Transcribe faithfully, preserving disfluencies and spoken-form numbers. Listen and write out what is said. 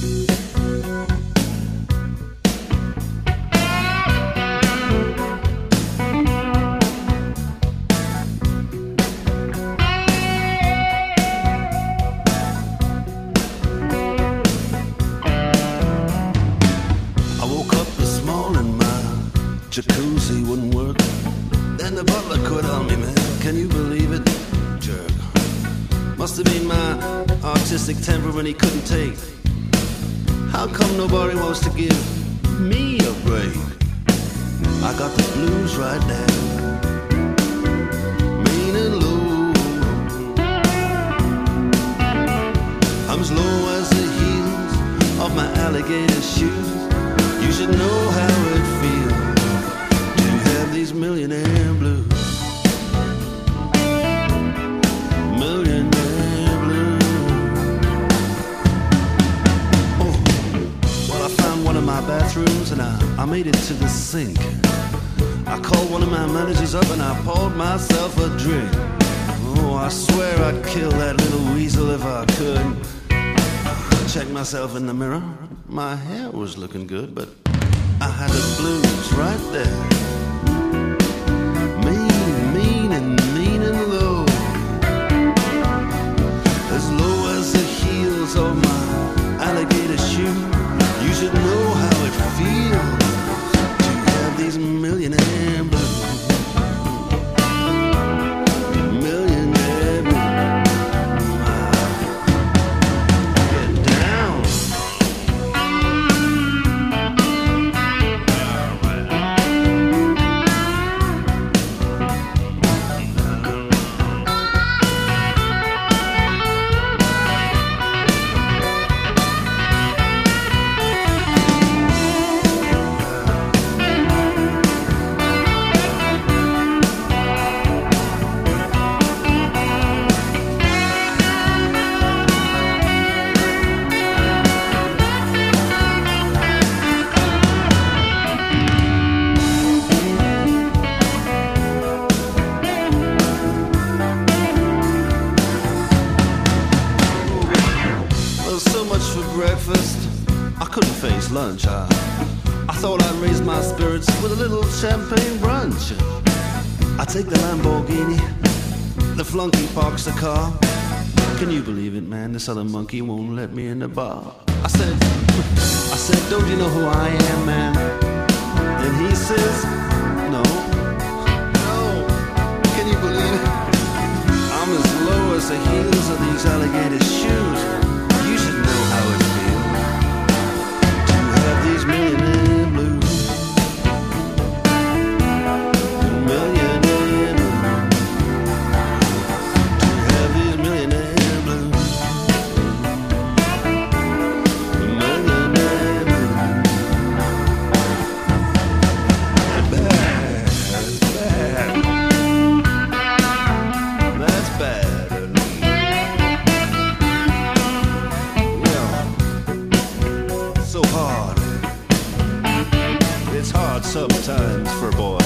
Jacuzzi wouldn't work. Then the butler quit on me, man. Can you believe it? Jerk. Must have been my artistic temperament he couldn't take. How come nobody wants to give me a break? I got the blues right now, mean and low. I'm as low as the heels of my alligator shoes. You should know how it feels. These millionaire blues, millionaire blues. Oh, well, I found one of my bathrooms and I, I made it to the sink. I called one of my managers up and I poured myself a drink. Oh, I swear I'd kill that little weasel if I could. I checked myself in the mirror. My hair was looking good, but I had the blues right there. Of my alligator shoe, you should know how it feels to have these millionaire blues. Millionaire blues. Get down. Breakfast, I couldn't face lunch. I, I thought I'd raise my spirits with a little champagne brunch. I take the Lamborghini, the flunky parks the car. Can you believe it, man? This other monkey won't let me in the bar. I said, I said, don't you know who I am, man? And he says, no, no. Can you believe it? I'm as low as the heels of these alligator shoes. You should know how it feels to have these millionaire blues. Millionaire blues. To have these millionaire blues. Millionaire blues. Bad, that's bad. That's bad. So hard. It's hard sometimes for a boy.